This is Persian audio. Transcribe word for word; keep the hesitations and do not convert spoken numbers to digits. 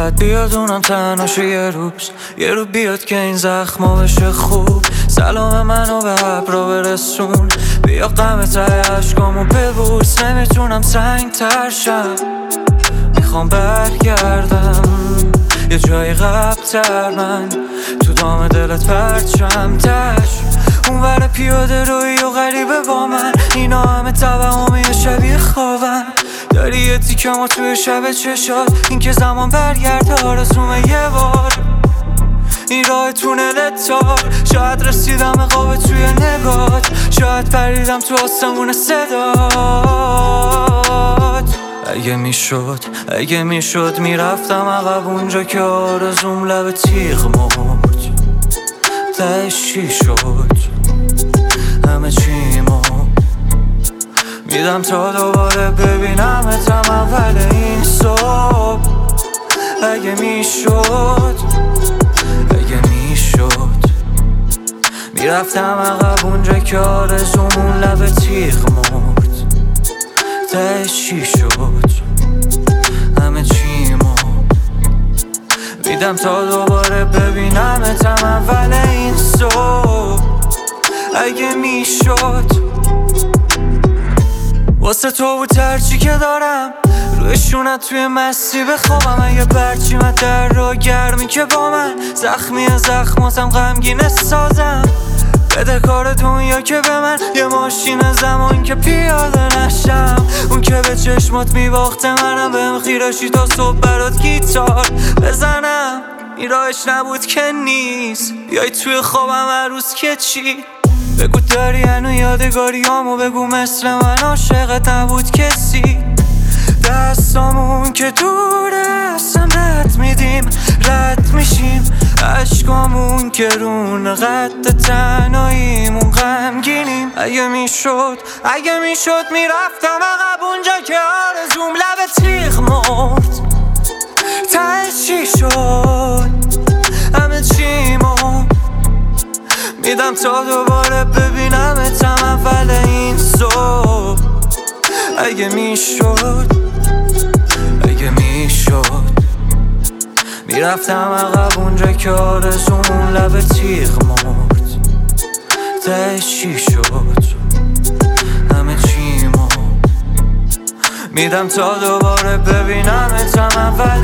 بعد بیاد اونم تنهاشه یه روز، یه رو بیاد که این زخما بشه خوب. سلام منو به ابرا برسون، بیا غم ته عشقامو ببوس. نمیتونم سنگ تر شم، میخوام برگردم یه جای قبل‌تر. من تو دام دلت پرچم تش، اون ور پیاده روی و غریبه با من. اینا همه توهمی شبیه خوابم. داری یه تیکمو توی شب چشات، این که زمان برگرده آرزومه یه بار. این راه تونل تار، شاید رسیدم قاب توی نگات، شاید پریدم تو آسمون صدات. اگه میشد اگه میشد میرفتم عقب اونجا که آرزوم لب تیغ مرد. تهش چی شد؟ همه چیمو میدم تا دوباره ببینمتم اول این صبح. اگه میشد اگه میشد میرفتم عقب اونجا که آرزومون لب تیغ مرد. تهش چی شد؟ همه چیمو میدم تا دوباره ببینمتم اول این صبح. اگه میشد واسه تو بود ترچی که دارم، روی شونت توی مستی بخوابم. اگه برچیمت در را گرمی که با من، زخمی زخماتم غمگین سازم. بده کار دنیا که به من یه ماشین زمان که پیاده نشم. اون که به چشمات میباخته منم بهم خیرشی تا صبح برات گیتار بزنم. این راهش نبود که نیست، بیای توی خوابم هر روز که چی. بگو داری هنو یادگاریامو، بگو مثل من عاشقت نبود کسی. دستامون که دوره اصلا رد میدیم رد میشیم، عشقامون که رون قد تنهاییمون غمگینیم. اگه میشد اگه میشد میرفتم عقب اونجا که آرزوم لب تیغ مرد. تهش چی شد؟ همه چیمو میدم تا دوباره ببینمتم اول این صبح. اگه میشد اگه میشد میرفتم عقب اونجا که آرزومون لب تیغ مرد. تهش چی شد؟ همه چیمو میدم تا دوباره ببینمتم اول